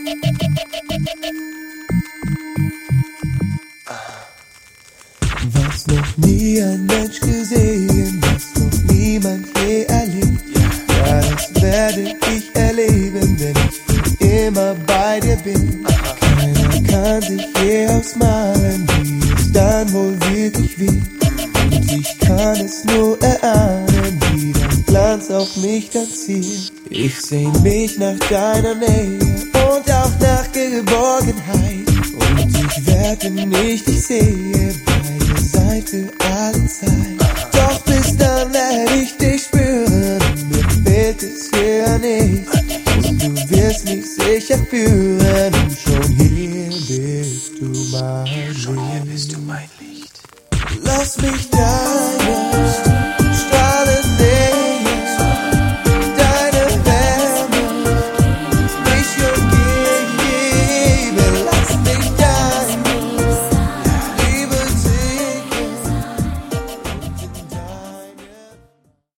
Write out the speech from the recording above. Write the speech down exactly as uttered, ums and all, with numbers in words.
Was noch nie ein Mensch gesehen, was noch niemand je erlebt. Ja, das werde ich erleben, wenn ich für immer bei dir bin. Keiner kann sich je ausmalen, wie es dann wohl wirklich wird. Und ich kann es nur erahnen, wie dein Glanz auf mich dann zielt. Ich sehn mich nach deiner Nähe und auch nach Geborgenheit. Und ich werde, wenn ich dich sehe, bei dir sein für alle Zeit.